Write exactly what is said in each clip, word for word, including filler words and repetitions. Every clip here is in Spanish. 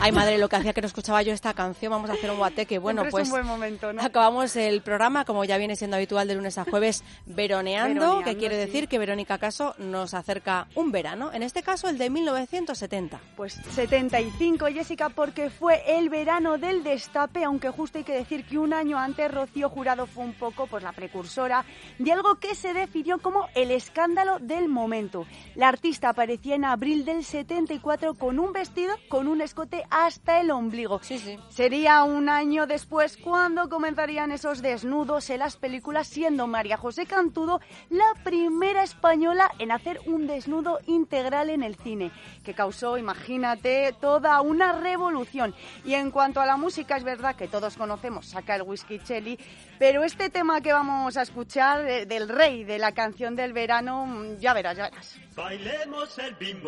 Ay, madre, lo que hacía que no escuchaba yo esta canción. Vamos a hacer un guateque. Bueno, Siempre pues es un buen momento, ¿no? Acabamos el programa, como ya viene siendo habitual de lunes a jueves, veroneando, Veroneando, que quiere sí. decir que Verónica Caso nos acerca un verano, en este caso el de mil novecientos setenta. Pues setenta y cinco, Jessica, porque fue el verano del destape, aunque justo hay que decir que un año antes Rocío Jurado fue un poco pues la precursora de algo que se definió como el escándalo del momento. La artista aparecía en abril del setenta y cuatro con un vestido con un escote hasta el ombligo. Sí, sí. Sería un año después cuando comenzarían esos desnudos en las películas, siendo María José Cantudo la primera española en hacer un desnudo integral en el cine, que causó, imagínate, toda una revolución. Y en cuanto a la música, es verdad que todos conocemos Saca el Whisky Chely, pero este tema que vamos a escuchar, de, del rey de la canción del verano, ya verás, ya verás. Bailemos el bimbo.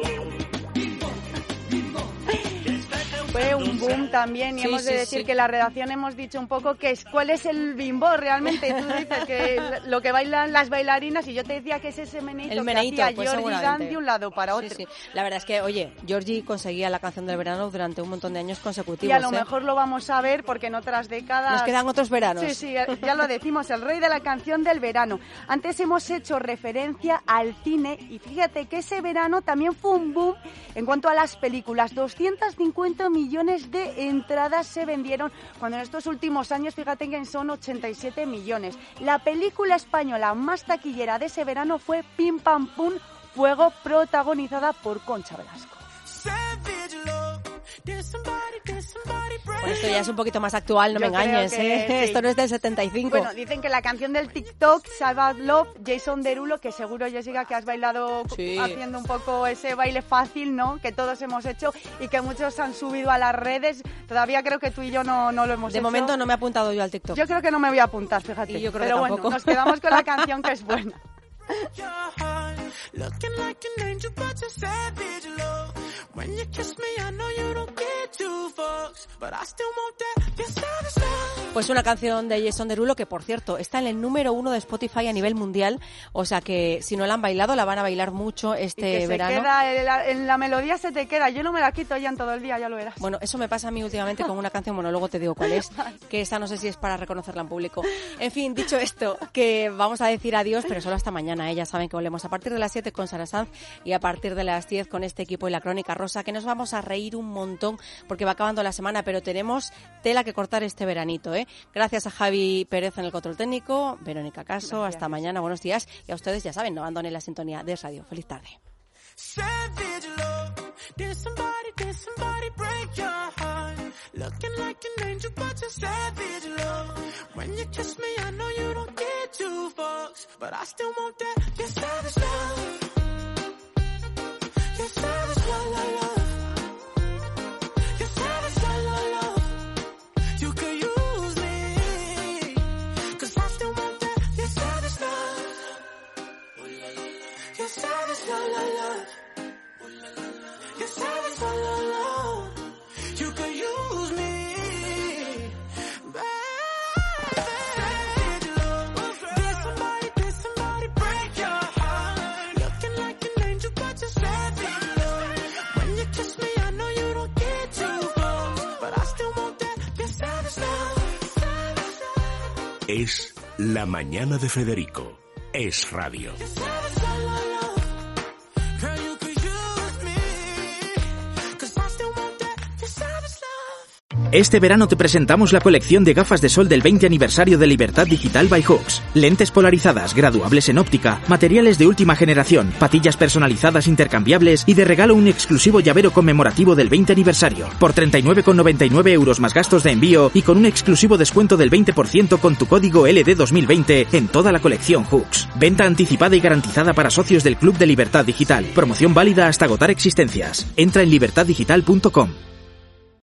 Fue un boom también y Sí, hemos de sí, decir sí. que la redacción hemos dicho un poco que es cuál es el bimbo realmente. Tú dices que lo que bailan las bailarinas y yo te decía que es ese meneito, El que meneíto, hacía pues, Georgie seguramente. Dan de un lado para otro. Sí, sí. La verdad es que, oye, Georgie conseguía la canción del verano durante un montón de años consecutivos. Y a lo ¿eh? mejor lo vamos a ver porque en otras décadas... Nos quedan otros veranos. Sí, sí, ya lo decimos, el rey de la canción del verano. Antes hemos hecho referencia al cine y fíjate que ese verano también fue un boom en cuanto a las películas. doscientos cincuenta millones de entradas se vendieron, cuando en estos últimos años, fíjate que son ochenta y siete millones. La película española más taquillera de ese verano fue Pim Pam Pum Fuego, protagonizada por Concha Velasco. Bueno, esto ya es un poquito más actual, no Yo me engañes, creo que ¿eh? sí. Esto no es del setenta y cinco. Bueno, dicen que la canción del TikTok, Savage Love, Jason Derulo, que seguro, Jessica, que has bailado Sí. haciendo un poco ese baile fácil, ¿no? Que todos hemos hecho y que muchos han subido a las redes. Todavía creo que tú y yo no, no lo hemos De hecho. momento no me he apuntado yo al TikTok. Yo creo que no me voy a apuntar, fíjate. Y yo creo Pero que bueno, tampoco. nos quedamos con la canción que es buena. Pues una canción de Jason Derulo que, por cierto, está en el número uno de Spotify a nivel mundial. O sea que si no la han bailado, la van a bailar mucho Y este que verano. se queda, en la, en la melodía se te queda. Yo no me la quito ya en todo el día, ya lo verás. Bueno, eso me pasa a mí últimamente con una canción, bueno, luego te digo cuál es, que esta no sé si es para reconocerla en público. En fin, dicho esto, que vamos a decir adiós, pero solo hasta mañana, ¿eh? Ya saben que volvemos a partir de las siete con Sara Sanz y a partir de las diez con este equipo y la Crónica Rosa, que nos vamos a reír un montón porque va acabando la semana, pero tenemos tela que cortar este veranito, ¿eh? Gracias a Javi Pérez en el control técnico, Verónica Caso, Gracias. hasta mañana, buenos días, y a ustedes ya saben, no abandonen la sintonía de Radio. Feliz tarde. Savage love, did somebody, did somebody break your heart? Looking like an angel, but you're savage love. When you kiss me, I know you don't get two fucks, but I still want that. You're savage love. You're savage love, love, love. You're savage love, love, love. You could use me, 'cause I still want that. You're savage love. You're savage love, love, love. You're savage love, love, love. You could use me, baby. Savage love. Did somebody, did somebody break your heart? Looking like an angel, but you're savage love. When you kiss me, I know you don't get too close, but I still want that. You're savage love. Savage love. Es La Mañana de Federico. Es radio. You're savage love, love, love. Girl, you could use me, 'cause I still want that. You're savage love. Este verano te presentamos la colección de gafas de sol del veinte aniversario de Libertad Digital by Hooks. Lentes polarizadas, graduables en óptica, materiales de última generación, patillas personalizadas intercambiables y de regalo un exclusivo llavero conmemorativo del veinte aniversario. Por treinta y nueve con noventa y nueve euros más gastos de envío y con un exclusivo descuento del veinte por ciento con tu código L D dos mil veinte en toda la colección Hooks. Venta anticipada y garantizada para socios del Club de Libertad Digital. Promoción válida hasta agotar existencias. Entra en libertad digital punto com.